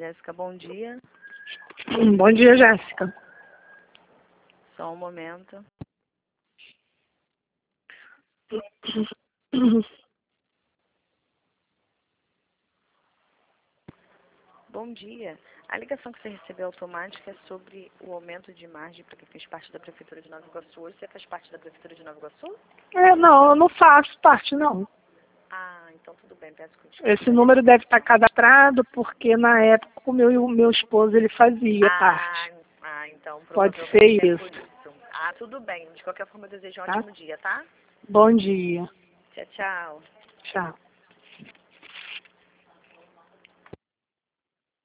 Jéssica, bom dia. Bom dia, Jéssica. Só um momento. Bom dia. A ligação que você recebeu automática é sobre o aumento de margem para quem fez parte da Prefeitura de Nova Iguaçu. Hoje você faz parte da Prefeitura de Nova Iguaçu? Não, eu não faço parte, não. Ah, então tudo bem, peço desculpa. Esse número deve estar cadastrado porque na época o meu esposo ele fazia parte. Então Pode provavelmente ser é por isso, isso. Ah, tudo bem. De qualquer forma, eu desejo um tá? ótimo dia, tá? Bom dia. Tchau, tchau. Tchau.